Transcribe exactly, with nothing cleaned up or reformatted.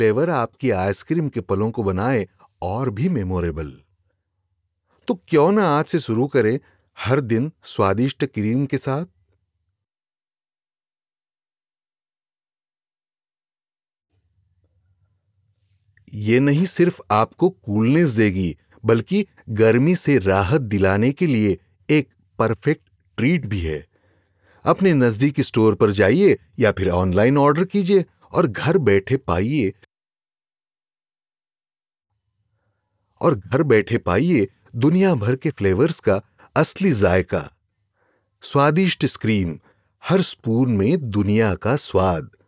Flavour आपकी ice cream के पलों को बनाए और भी मेमोरेबल। तो क्यों ना आज से शुरू करें हर दिन स्वादिष्ट क्रीम के साथ। ये नहीं सिर्फ आपको कूलनेस देगी, बल्कि गर्मी से राहत दिलाने के लिए एक परफेक्ट ट्रीट भी है। अपने नजदीकी स्टोर पर जाइए या फिर ऑनलाइन ऑर्डर कीजिए और घर बैठे पाइए और घर बैठे पाइए दुनिया भर के फ्लेवर्स का असली जायका। स्वादिष्ट स्क्रीम, हर स्पून में दुनिया का स्वाद।